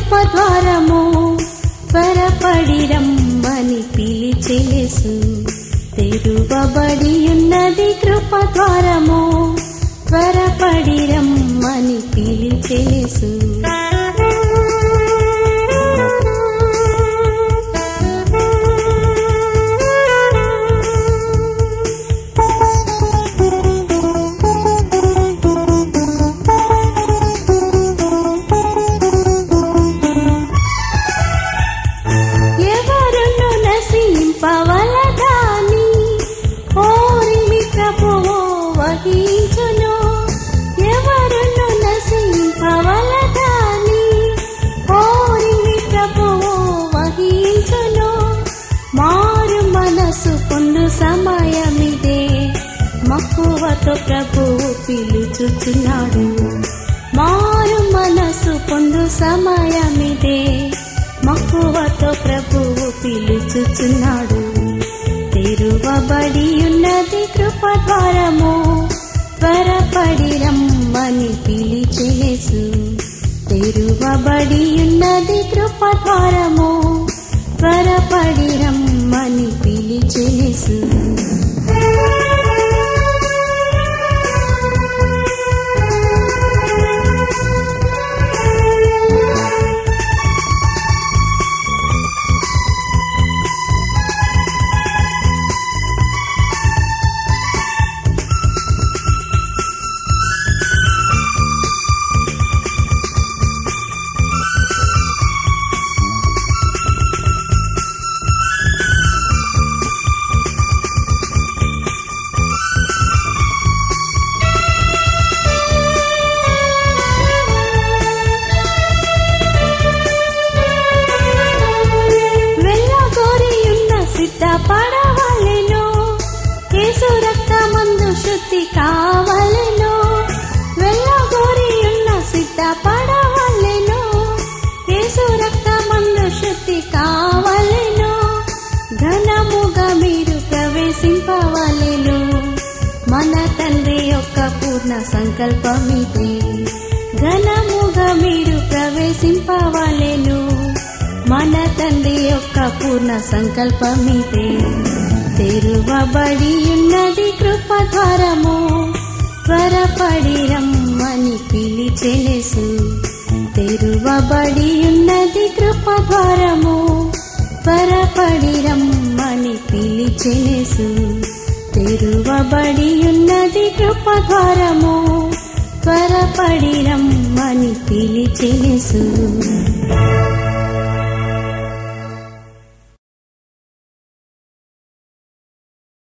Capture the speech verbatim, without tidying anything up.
కృపద్వారము త్వరపడి రమ్మని పిలిచేసు తెరువబడి ఉన్నది కృపద్వారము త్వరపడి రమ్మని పిలిచేసు పవలదాని ఓరిమి ప్రభువు వహించును ఎవరును నశింపవలదాని ఓరిమి ప్రభువు వహించును మారు మనసు పొందు సమయమిదే మక్కువతో ప్రభువు పిలుచుచున్నాడు మారు మనసు పొందు సమయమిదే మక్కువతో ప్రభువు పిలుచుచున్నాడు తెరువబడి ఉన్నది కృపద్వారము త్వరపడి రమ్మని పిలిచేసు తెరువబడి ఉన్నది కృపద్వారము త్వరపడి రమ్మని పిలిచేసు పడవలెను యేసు రక్తమందు శుద్ధి కావలెను వెళ్ళగోరి ఉన్న సిద్ధ పడవలెను యేసు రక్తమందు శుద్ధి కావలెను ఘనముగా మీరు ప్రవేశింపవలెను మన తండ్రి యొక్క పూర్ణ సంకల్పమిదే ఘనముగా మీరు ప్రవేశింపవలెను మన తండ్రి యొక్క పూర్ణ సంకల్పమిదే తెరువబడి ఉన్నది కృపద్వారము త్వరపడి రమ్మని పిలిచేసు తెరువబడి ఉన్నది కృపద్వారము త్వరపడి రమ్మని పిలిచేసు తెరువబడి ఉన్నది కృపద్వారము త్వరపడి రమ్మని పిలిచేసు